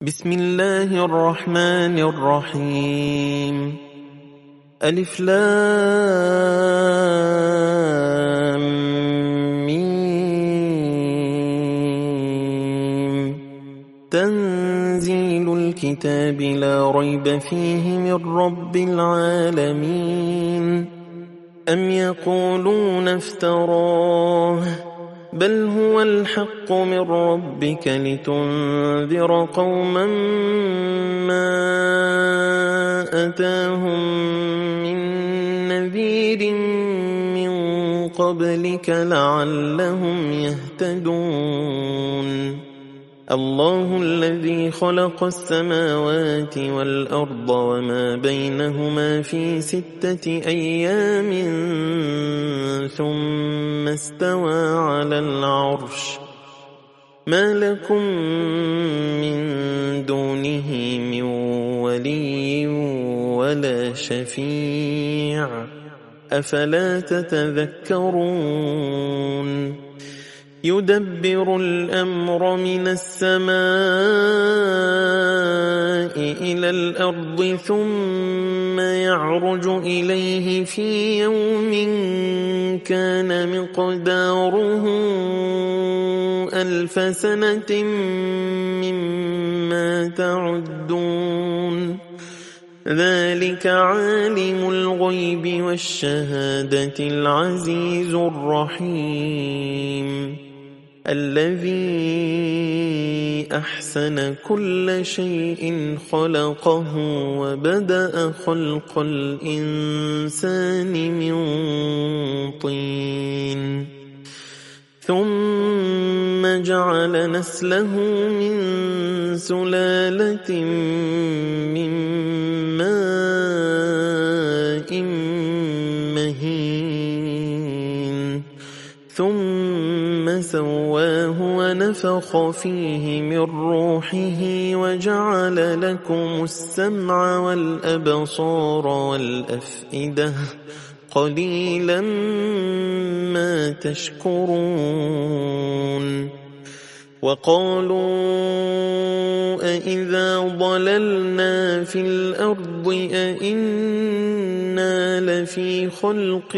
بسم الله الرحمن الرحيم. ألف لام ميم. تنزيل الكتاب لا ريب فيه من رب العالمين. أم يقولون افتراه بل هو الحق من ربك لتنذر قوما ما أتاهم من نذير من قبلك لعلهم يهتدون. الله الذي خلق السماوات والأرض وما بينهما في 6 أيام ثم استوى على العرش. ما لكم من دونه من ولي ولا شفيع أفلا تتذكرون. يدبر الأمر من السماء إلى الأرض ثم يعرج إليه في يوم كان مقداره 1000 سنة مما تعدون. ذلك عالم الغيب والشهادة العزيز الرحيم الذي أحسن كل شيء خلقه وبدأ خلق الإنسان من طين ثم جعل نسله من سلالة من ماء مهين ثم سواه ونفخ فيه من روحه وجعل لكم السمع والأبصار والأفئدة قليلا ما تشكرون. وقالوا أإذا ضللنا في الأرض أإنا لفي خلق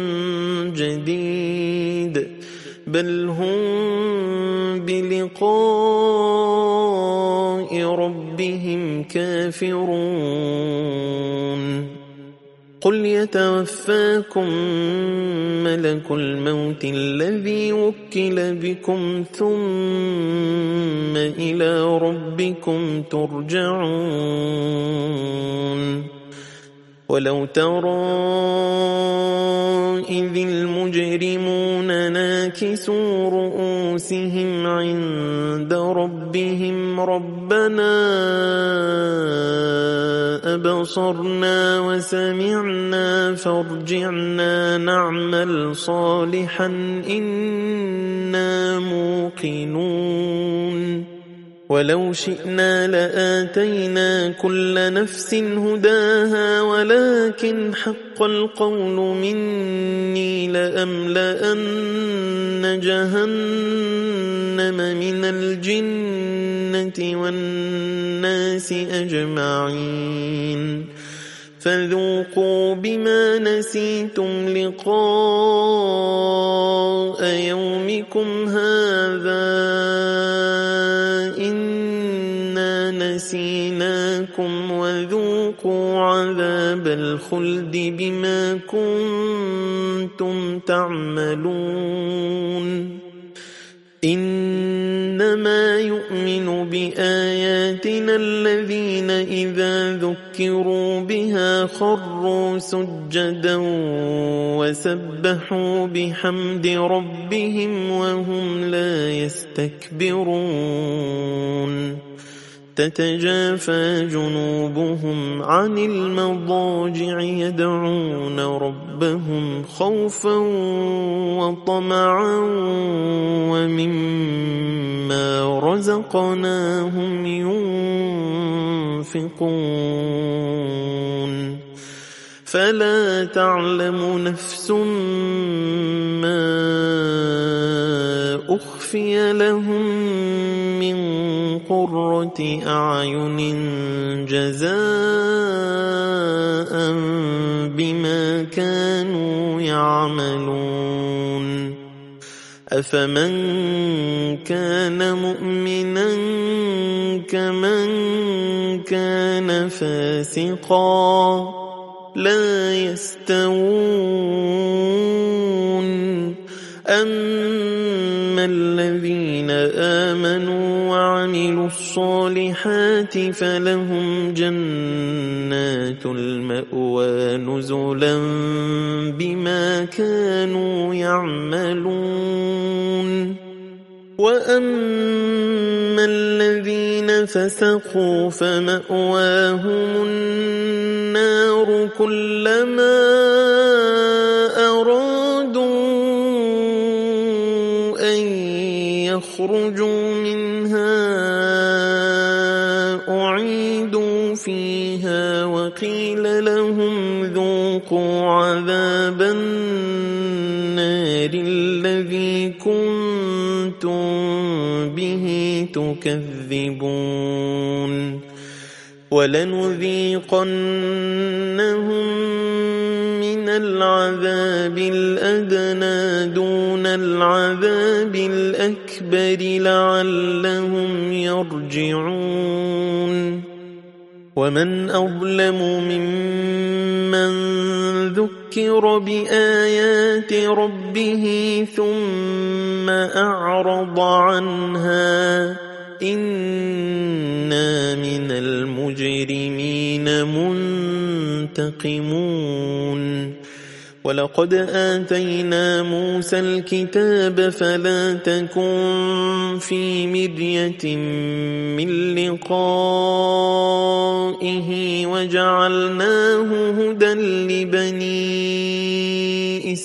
جديد بل هم بلقاء ربهم كافرون. قل يتوفاكم ملك الموت الذي وكل بكم ثم إلى ربكم ترجعون. ولو ترى إذ المجرمون ناكسوا رؤوسهم عند ربهم ربنا أبصرنا وسمعنا فارجعنا نعمل صالحا إنا موقنون. ولو شئنا لآتينا كل نفس هداها ولكن حق القول مني لأملأن جهنم من الجنة والناس أجمعين فذوقوا بما نسيتم لقاء يومكم هذا إنا نسيناكم وذوقوا عذاب الخلد بما كنتم تعملون. إنما يؤمن بآياتنا الذين إذا ذكروا بها خروا سجدا وسبحوا بحمد ربهم وهم لا يستكبرون. تتجافى جنوبهم عن المضاجع يدعون ربهم خوفا وطمعا ومما رزقناهم ينفقون. فلا تعلم نفس ما أخفي لهم من قرة أعين جزاء بما كانوا يعملون أفمن كان مؤمنا كمن كان فاسقا لا يستوون أما الذين آمنوا وعملوا الصالحات فلهم جنات المأوى نزلا بما كانوا يعملون وأما الذين فسقوا فمأواهم النار كلما أرادوا أن يخرجوا منها أعيدوا فيها وقيل لهم ذوقوا عذاب النار الذي كنتم به تكذبون ولنذيقنهم من العذاب الأدنى دون العذاب الأكبر لعلهم يرجعون ومن أظلم ممن ذكر بآيات ربه ثم أعرض عنها إنا من المجرمين منتقمون ولقد آتينا موسى الكتاب فلا تكن في مرية من لقائه وجعلناه هدى لبني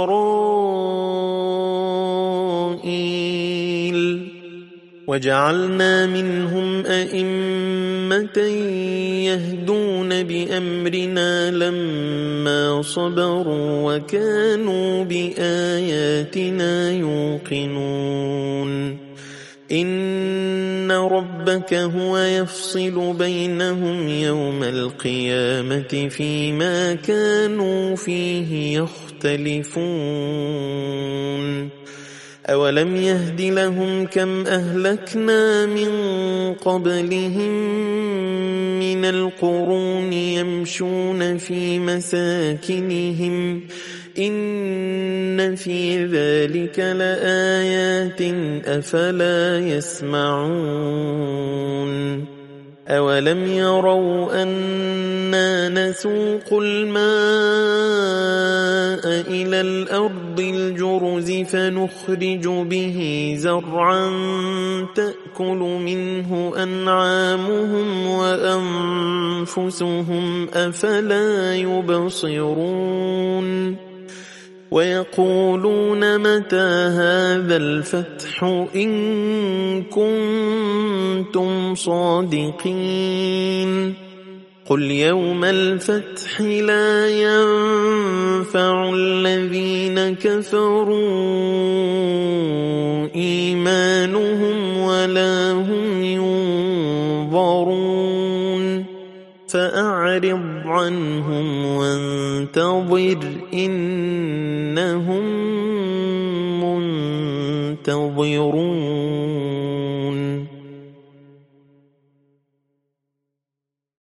إسرائيل وجعلنا منهم أئمة يهدون بأمرنا لما صبروا وكانوا بآياتنا يوقنون إن ربك هو يفصل بينهم يوم القيامة فيما كانوا فيه يختلفون أولم يهد لهم كم أهلكنا من قبلهم من القرون يمشون في مساكنهم إن في ذلك لآيات أفلا يسمعون أولم يروا أنا نسوق الماء إلى الأرض الجرز فنخرج به زرعا تأكل منه أنعامهم وأنفسهم أفلا يبصرون ويقولون متى هذا الفتح إن كنتم صادقين قل يوم الفتح لا ينفع الذين كفروا إيمانهم ولا هم ينظرون فأعرض عنهم وانتظر إنهم منتظرون